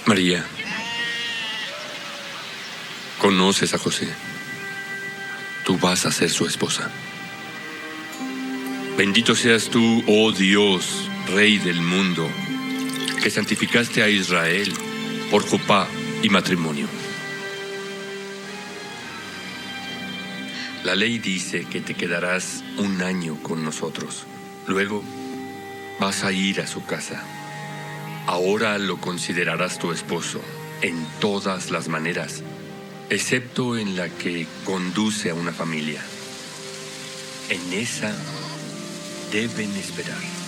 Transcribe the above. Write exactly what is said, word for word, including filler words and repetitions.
María, conoces a José. Tú vas a ser su esposa. Bendito seas tú, oh Dios, Rey del mundo, que santificaste a Israel por jupá y matrimonio. La ley dice que te quedarás un año con nosotros. Luego vas a ir a su casa. Ahora lo considerarás tu esposo en todas las maneras, excepto en la que conduce a una familia. En esa deben esperar.